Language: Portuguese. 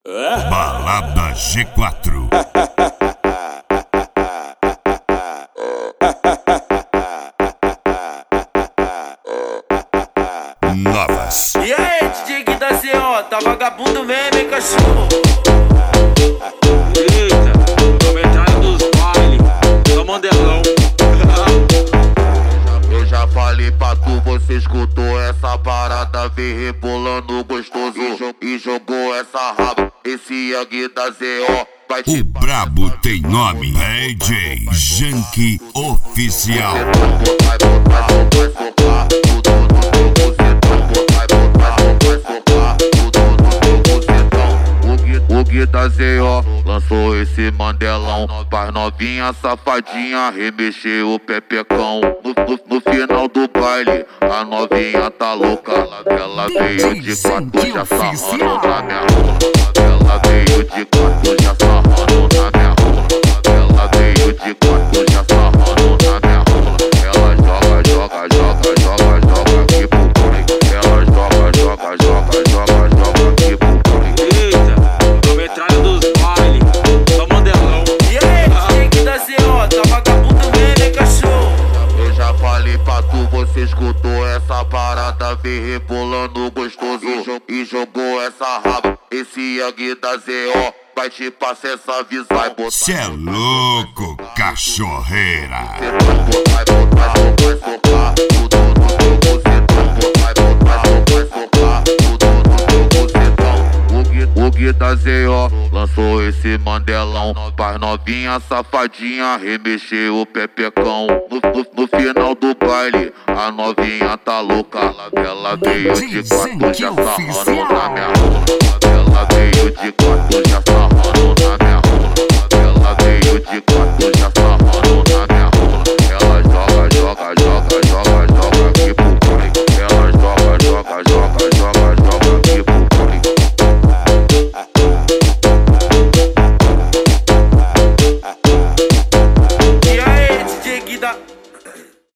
Balada G4. Novas. E aí, DJ Gui da CO, tá vagabundo mesmo, hein, cachorro? Eita, comentário dos baile, só mandelão. Eu já falei pra tu, você escutou essa parada, vem rebolando gostoso e jogou essa raba. Esse Young da ZO vai te O brabo tem nome, DJ Janky Oficial. O Gui da ZO lançou esse mandelão, faz novinha safadinha remexer o pepecão. No final do baile, a novinha tá louca. Ela veio de quatro já sarrando na minha rola. Ela veio de quatro já sarrando na minha rola. Ela veio de quatro já sarrando na minha rola. Ela joga aqui pro pai. Ela joga aqui pro pai. Eita, comentário dos baile, só mandelão. E aí, DJ Gui da CO, tá vagabundo mesmo, hein, cachorro? Eu já falei pra tu, você escutou essa parada, vem rebolando gostoso e jogou essa raba. Esse Young da ZO vai te passar essa visão. Cê é louco, cachorreira. Vai socar tudo no teu bucetão. Vai socar tudo no teu bucetão. O Gui da ZO lançou esse mandelão, faz novinha safadinha remexer o pepecão. No final do baile, a novinha tá louca. Ela veio de quatro já sarrando na minha rola. Ela veio de quatro